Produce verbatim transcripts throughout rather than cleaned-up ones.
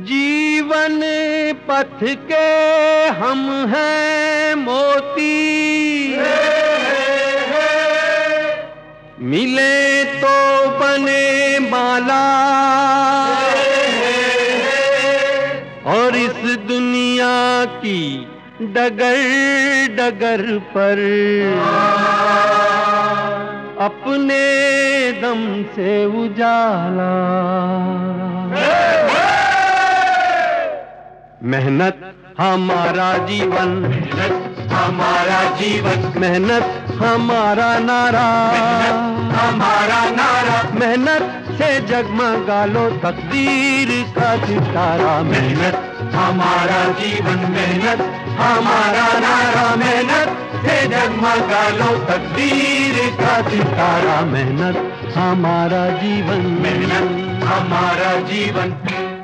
जीवन पथ के हम हैं मोती, मिले तो बने माला, और इस दुनिया की डगर डगर पर अपने दम से उजाला। मेहनत हमारा जीवन, मेहनत हमारा जीवन, मेहनत हमारा नारा, हमारा नारा, मेहनत से जगमगा लो तकदीर का सितारा। मेहनत हमारा जीवन, मेहनत हमारा नारा, मेहनत से जगमगा लो तकदीर का सितारा। मेहनत हमारा जीवन, मेहनत हमारा जीवन।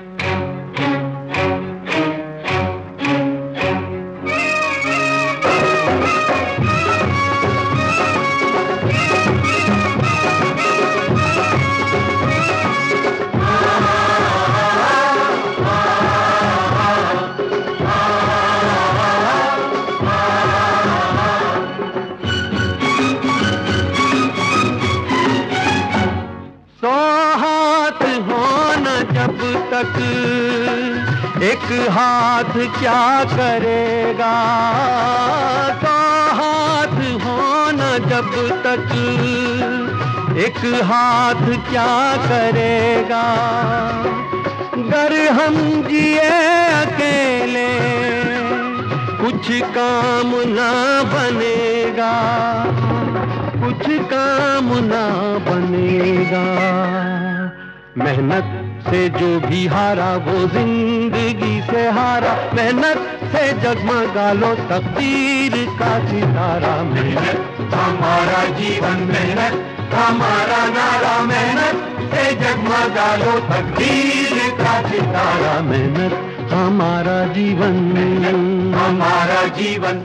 जब तक एक हाथ क्या करेगा, तो हाथ होना जब तक एक हाथ क्या करेगा। गर हम जिए अकेले कुछ काम ना बनेगा, कुछ काम ना बनेगा। मेहनत से जो भी हारा वो जिंदगी से हारा, मेहनत से जगमगा लो तकदीर का सितारा। मेहनत हमारा जीवन, मेहनत हमारा नारा, मेहनत से जगमगा लो तकदीर का सितारा। मेहनत हमारा जीवन, मेहनत हमारा जीवन।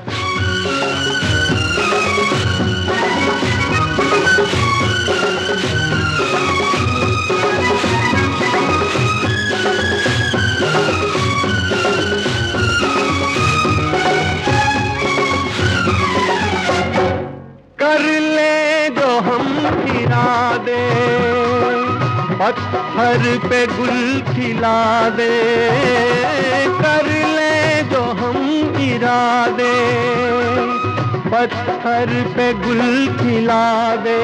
कर ले जो हम इरादे, पत्थर पे गुल खिला दे। कर ले जो हम इरादे, पत्थर पे गुल खिला दे।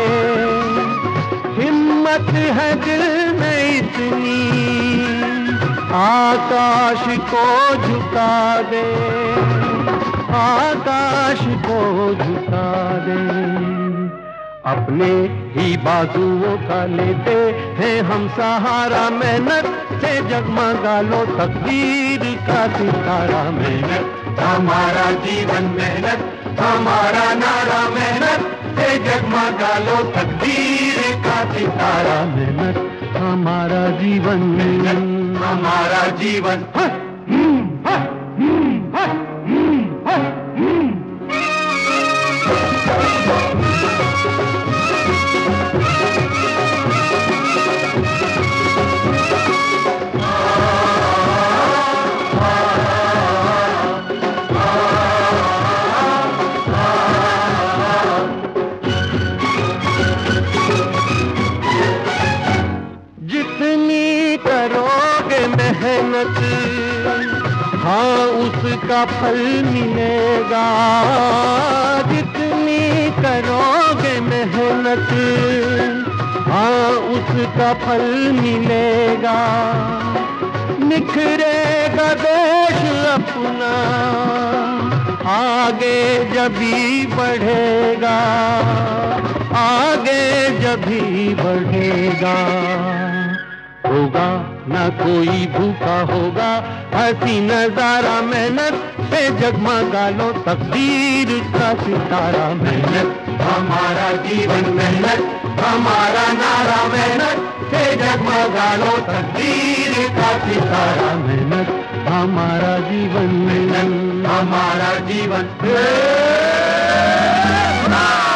हिम्मत है दिल में इतनी, आकाश को झुका दे, आकाश को झुका दे। अपने ही बाजुओं का लेते हैं हम सहारा, मेहनत से जगमगा लो तकदीर का सितारा। मेहनत हमारा जीवन, मेहनत हमारा नारा, मेहनत से जगमगा लो तकदीर का सितारा। मेहनत हमारा जीवन, मेहनत हमारा जीवन। हाँ, हाँ, हाँ, हाँ, जितनी करोगे मेहनत, हाँ उसका फल मिलेगा। जितनी करोगे मेहनत, हाँ उसका फल मिलेगा। निखरेगा देश अपना, आगे जभी बढ़ेगा, आगे जभी बढ़ेगा। होगा ना कोई भूखा होगा, हंसी नजारा, मेहनत से जगमगा लो तकदीर का सितारा। मेहनत हमारा जीवन, मेहनत हमारा नारा, मेहनत से जगमगा लो तकदीर का सितारा। मेहनत हमारा जीवन, मेहनत हमारा जीवन।